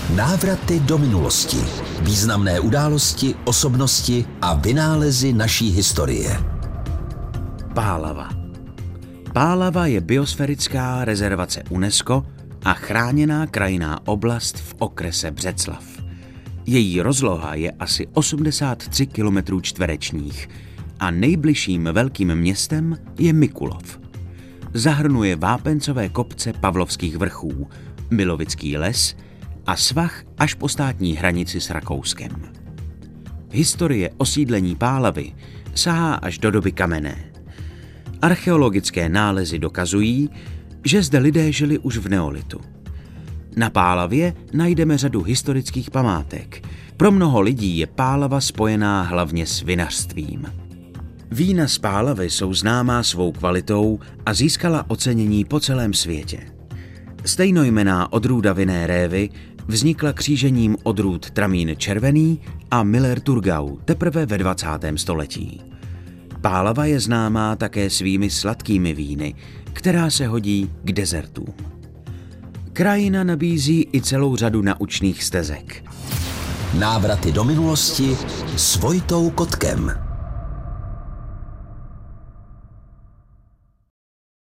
Návraty do minulosti. Významné události, osobnosti a vynálezy naší historie. Pálava. Pálava je biosférická rezervace UNESCO a chráněná krajinná oblast v okrese Břeclav. Její rozloha je asi 83 km čtverečních a nejbližším velkým městem je Mikulov. Zahrnuje vápencové kopce Pavlovských vrchů, Milovický les a svah až po státní hranici s Rakouskem. Historie osídlení Pálavy sahá až do doby kamenné. Archeologické nálezy dokazují, že zde lidé žili už v neolitu. Na Pálavě najdeme řadu historických památek. Pro mnoho lidí je Pálava spojená hlavně s vinařstvím. Vína z Pálavy jsou známá svou kvalitou a získala ocenění po celém světě. Stejnojmenná odrůda vinné révy vznikla křížením odrůd Tramín červený a Miller Thurgau teprve ve 20. století. Pálava je známá také svými sladkými víny, která se hodí k dezertům. Krajina nabízí i celou řadu naučných stezek. Návraty do minulosti s Vojtou Kotkem.